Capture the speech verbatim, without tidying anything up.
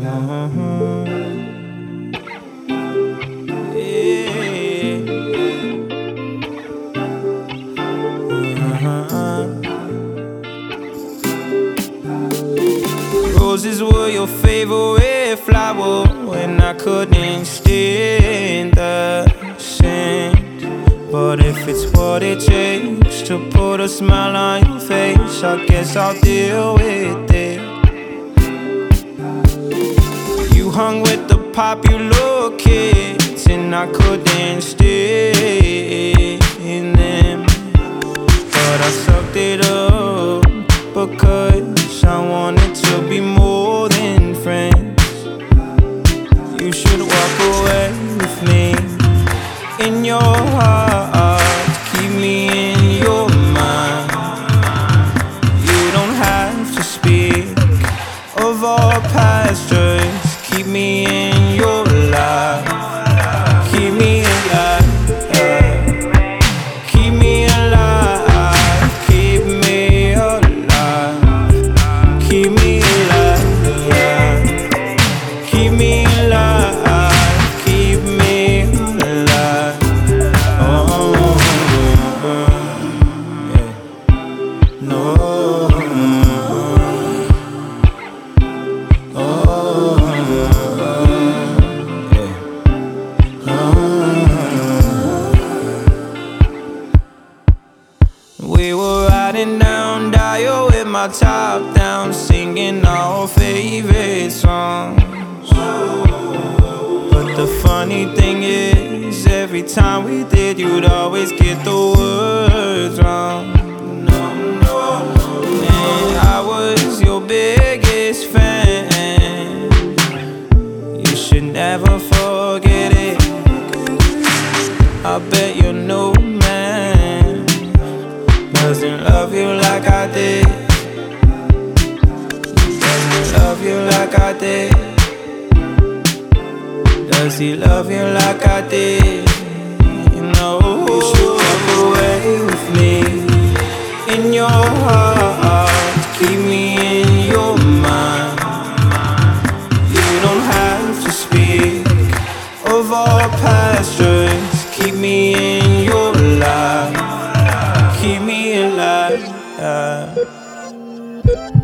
Uh-huh. Yeah. Uh-huh. Roses were your favorite flower when I couldn't stand the scent. But if it's what it takes to put a smile on your face, I guess I'll deal with it. You hung with the popular kids and I couldn't stay in them, but I sucked it up because I wanted to be more than friends. You should walk away with me in your heart, keep me in your mind. You don't have to speak of our past, just keep me in your life. Keep me alive, keep me alive, keep me alive, keep me alive, keep me alive, keep me alive. Oh, yeah. No. We were riding down Dio with my top down, singing our favorite songs. But the funny thing is, every time we did, you'd always get the words wrong. No, no, man, I was your biggest fan. You should never forget it. I bet your new man doesn't love you like I did. Doesn't love you like I did. Does he love you like I did? You know, you should walk away with me in your heart, keep me in your mind. You don't have to speak of our past, just keep me in your life. Keep me alive.